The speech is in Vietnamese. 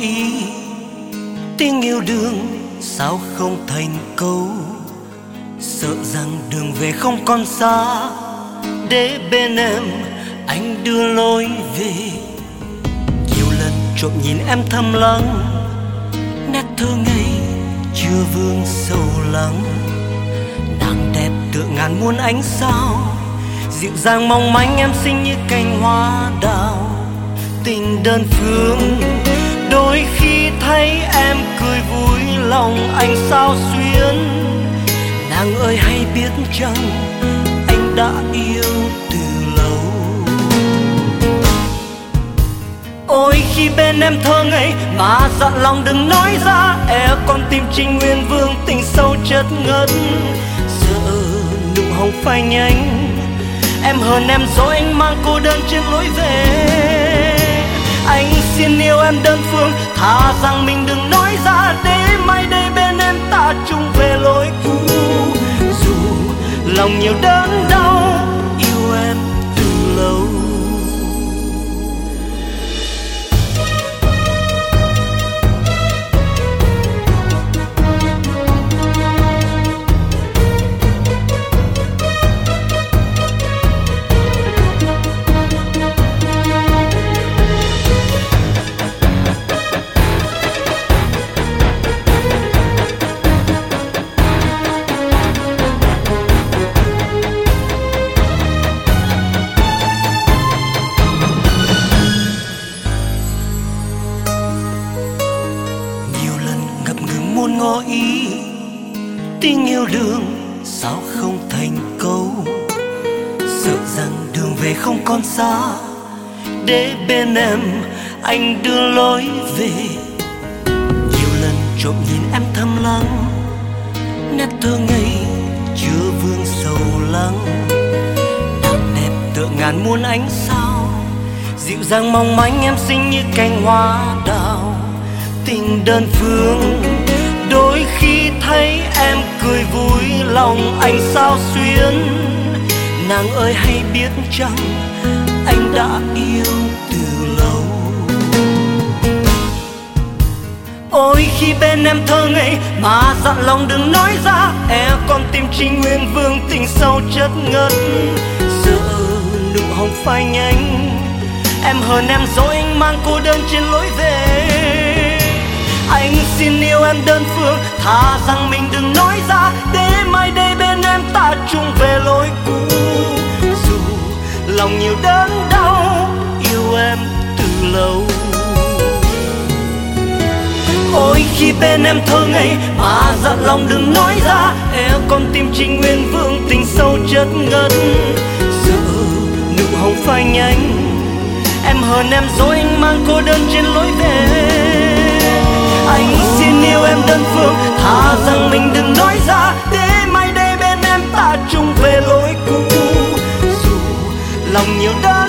ý. Tiếng yêu đương sao không thành câu, sợ rằng đường về không còn xa, để bên em anh đưa lối về. Nhiều lần trộm nhìn em thầm lắng, nét thơ ngây chưa vương sâu lắng. Nàng đẹp tựa ngàn muôn ánh sao, dịu dàng mong manh em xinh như cành hoa đào. Tình đơn phương đôi khi thấy em cười vui lòng anh sao xuyến. Nàng ơi hay biết chăng anh đã yêu từ lâu. Ôi khi bên em thơ ngây mà dặn lòng đừng nói ra, e con tim Trinh Nguyên Vương tình sâu chất ngất. Giờ nụ hồng phai nhanh, em hờn em dối anh mang cô đơn trên lối về. Anh xin yêu em đơn phương, thà rằng mình đừng nói ra, để mai đây bên em ta chung về lối cũ. Dù lòng nhiều đớn đau, yêu em từ lâu. Muôn ngỏ ý, tiếng yêu đương sao không thành câu, sợ rằng đường về không còn xa, để bên em anh đưa lối về. Nhiều lần trộm nhìn em thầm lắng, nét thơ ngây chưa vương sầu lắng. Nàng đẹp tựa ngàn muôn ánh sao, dịu dàng mong manh em xinh như cành hoa đào. Tình đơn phương đôi khi thấy em cười vui lòng anh sao xuyến. Nàng ơi hay biết chăng anh đã yêu từ lâu. Ôi khi bên em thơ ngây mà dặn lòng đừng nói ra, e con tim Trinh Nguyên Vương tình sâu chất ngất. Giờ nụ hồng phai nhanh, em hờn em dối anh mang cô đơn trên lối về. Anh xin yêu em đơn phương, thà rằng mình đừng nói ra, để mai đây bên em ta chung về lối cũ. Dù lòng nhiều đớn đau, yêu em từ lâu. Ôi khi bên em thơ ngây mà dặn lòng đừng nói ra, e con tim Trinh Nguyên Vương tình sâu chất ngất. Giờ nụ hồng phai nhanh, em hờn em dối anh mang cô đơn trên lối về. Anh xin yêu em đơn phương, thà rằng mình đừng nói ra, để mai đây bên em ta chung về lối cũ. Dù lòng nhiều đớn